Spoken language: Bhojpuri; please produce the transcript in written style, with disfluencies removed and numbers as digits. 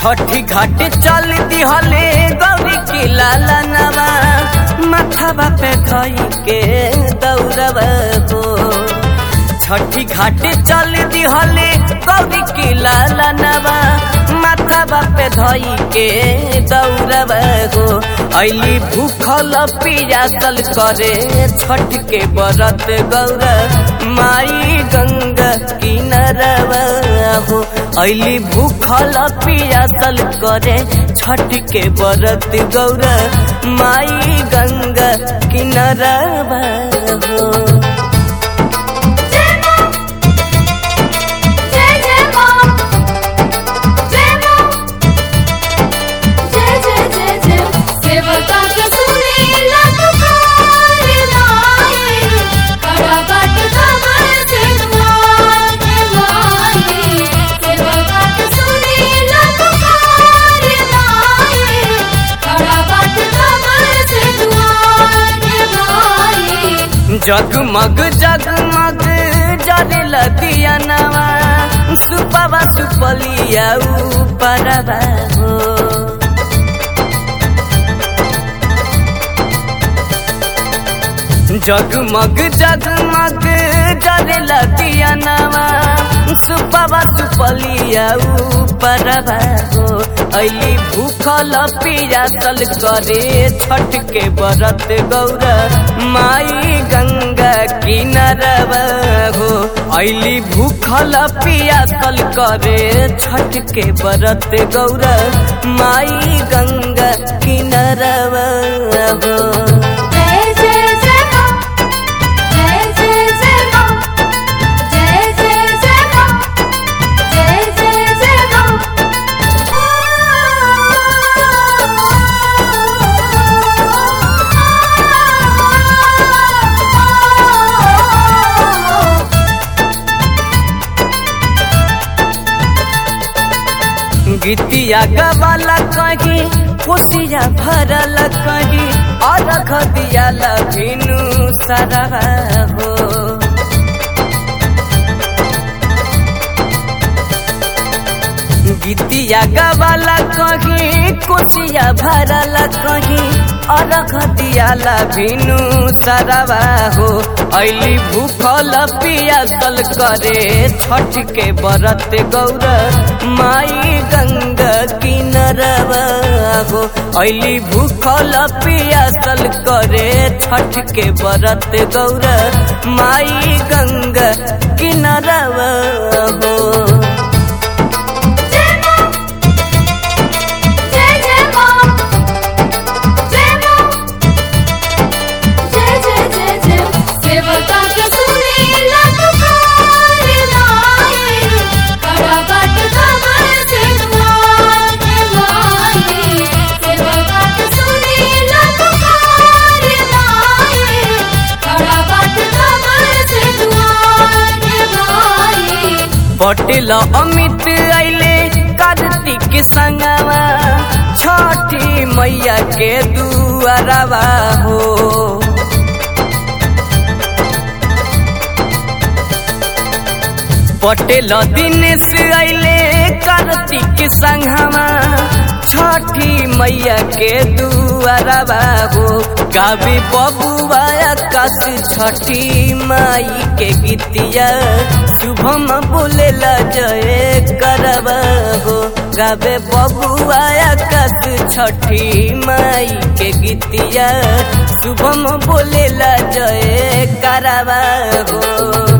छठी घाट चल दिहले गौरी के लाला नवा माथावा पे धई के दौड़वा हो। छठी घाट चल दिहले गौरी के लाला नवा माथावा पे धई के दौड़वा हो। अली भूखल पियासल करे छठ के व्रत गौरा माई गंगा किनारवा हो। अली भूखल पियासल करे छठ के व्रत गौरा माई गंगा किनारवा हो। जगमग जगमग जरेला दिया नवा सुपवा सुपलिया ऊपरवा हो। जगमग जगमग जरेला दिया नवा सुपवा सुपलिया ऊपरवा हो। अली भूखल पियासल करे छठ के व्रत गौरा माई गंगा किनारवा हो। अली भूखल पियासल करे छठ के व्रत गौरा माई गंगा किनारवा हो। गीतिया गवाला कहीं खुशिया भरल कहीं और रख दियाला भिनु सारा हो। गीतिया गवाला कहीं खुशिया भरल कहीं और रख दियाला भिनु सारा हो। अली भूखल पियासल करे छठ के व्रत गौरा माई गंगा किनारवा हो। अली भूखल पियासल करे छठ के व्रत गौरा माई गंगा किनारवा हो। पटेल अमित आइले कार्तिक संगवा छठी मैया के दुआरवा हो। पटेल दिनेश आइले कार्तिक संगवा छठी मैया के दुआरवा हो। गावे बबुआ आकाश छठी माई के गीतिया शुभम बोलेला जय करवा हो। गावे बबुआ आकाश छठी माई के गीतिया शुभम बोलेला जय करवा हो।